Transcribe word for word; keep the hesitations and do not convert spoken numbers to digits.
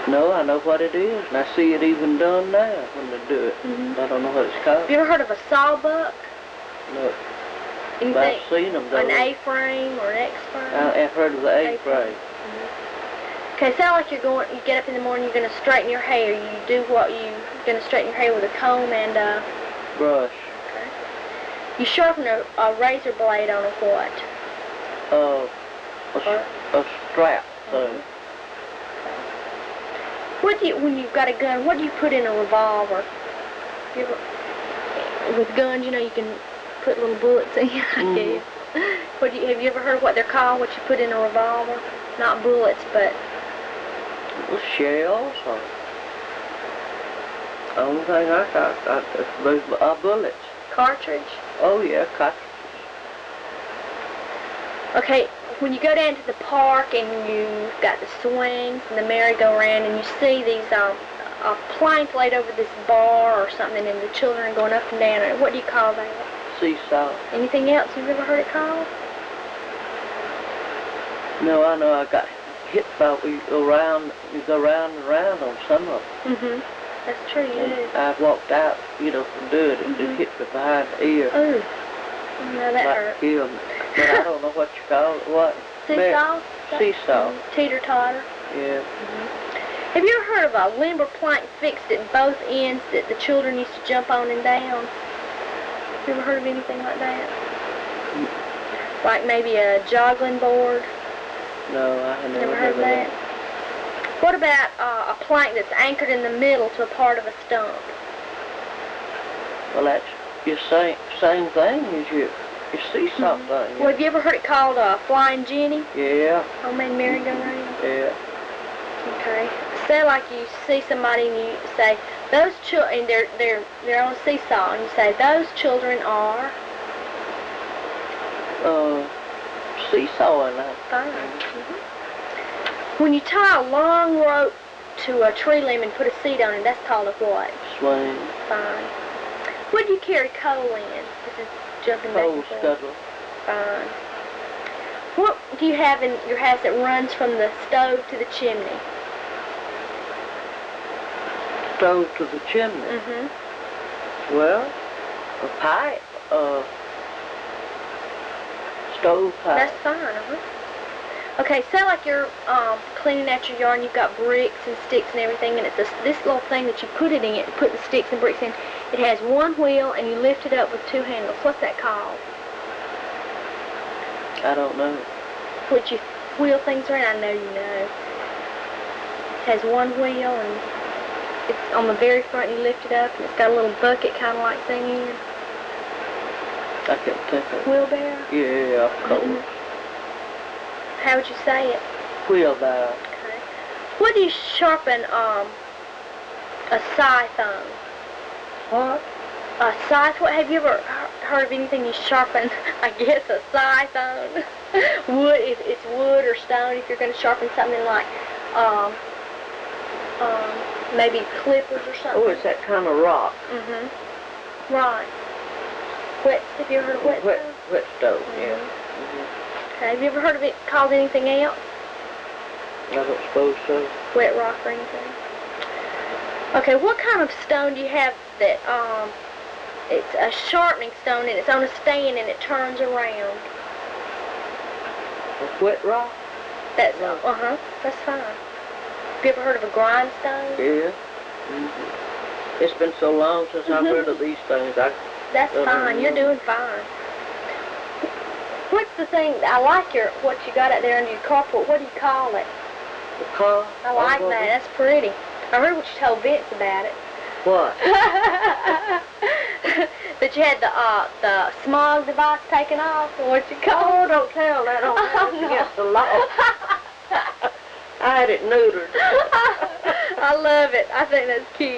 No, I know what it is, and I see it even done now when they do it. Mm-hmm. I don't know what it's called. Have you ever heard of a sawbuck? No. Anything? But I've seen them, though. An A-frame or an X-frame? I've heard of the A-frame. Mm-hmm. Okay, sound like you're going, you get up in the morning, you're going to straighten your hair. You do what you, you're going to straighten your hair with a comb and a... brush. Okay. You sharpen a, a razor blade on a what? Uh, a, a strap thing. Mm-hmm. What do you, when you've got a gun, what do you put in a revolver? You ever, with guns, you know, you can put little bullets in, I Mm-hmm. guess. What do you, have you ever heard what they're called, what you put in a revolver? Not bullets, but... Well, shells or... The only thing I got, I, those are bullets. Cartridge? Oh, yeah, cartridges. Okay, when you go down to the park and you've got the swings and the merry-go-round and you see these um, a plank laid over this bar or something and the children are going up and down it, what do you call that? Seesaw. Anything else you've ever heard it called? No, I know I got hit by, we go round, you go round and round on some of them. Mm-hmm. That's true, you And do. I walked out, you know, from doing it. Mm-hmm. It hit me behind the ear. Ooh. No, that like hurt. killed me. But I don't know what you call it. What? Seesaw? Seesaw. Mm-hmm. Teeter-totter. Yeah. Mm-hmm. Have you ever heard of a limber plank fixed at both ends that the children used to jump on and down? Have you ever heard of anything like that? Mm. Like maybe a joggling board? No, I have never, Never heard of that? What about uh, a plank that's anchored in the middle to a part of a stump? Well, that's your same same thing as your your seesaw Mm-hmm. thing. Well, have you ever heard it called a uh, flying Jenny? Yeah. Homemade merry-go-round? Yeah. Okay. Say like you see somebody and you say, those children, and they're, they're, they're on a seesaw, and you say, those children are... Uh, seesawing. I Fine. Mm-hmm. When you tie a long rope to a tree limb and put a seat on it, that's called a what? Swing. Fine. What do you carry coal in? This is jumping back Coal and forth. scuttle. Fine. What do you have in your house that runs from the stove to the chimney? Stove to the chimney. Mm-hmm. Well, a pipe. Uh, stove pipe. That's fine, uh-huh. Okay, say like you're um, cleaning out your yard and you've got bricks and sticks and everything, and it's this, this little thing that you put it in, put the sticks and bricks in. It has one wheel and you lift it up with two handles. What's that called? I don't know. What you wheel things around? I know you know. It has one wheel and it's on the very front. You lift it up and it's got a little bucket kind of like thing in. I can't think of it. Wheelbarrow? Yeah, of course. Mm-hmm. How would you say it? Wheelbarrow. Okay. What do you sharpen um a scythe on? What? A scythe? What, have you ever heard of anything you sharpen, I guess, a scythe on? Wood, if it's wood or stone, if you're going to sharpen something like, um, um, maybe clippers or something. Oh, it's that kind of rock. Mm-hmm. Right. Whet, have you ever heard of whet Wet, stone? wet stove, Mm-hmm. yeah. Mm-hmm. Okay, have you ever heard of it called anything else? I don't suppose so. Wet rock or anything? Okay, what kind of stone do you have that, um, it's a sharpening stone and it's on a stand and it turns around? A wet rock? That's, uh-huh, that's fine. Have you ever heard of a grindstone? Yeah. Mm-hmm. It's been so long since I've heard of these things. I, That's uh, fine, you're doing fine. What's the thing, I like your, what you got out there under your carport, what do you call it? the car. I like oh, that, that's pretty. I heard what you told Vince about it. What? That you had the uh the smog device taken off, or what you call Oh, it? don't tell that on Oh, It's no. against the law. I had it neutered. I love it. I think that's cute.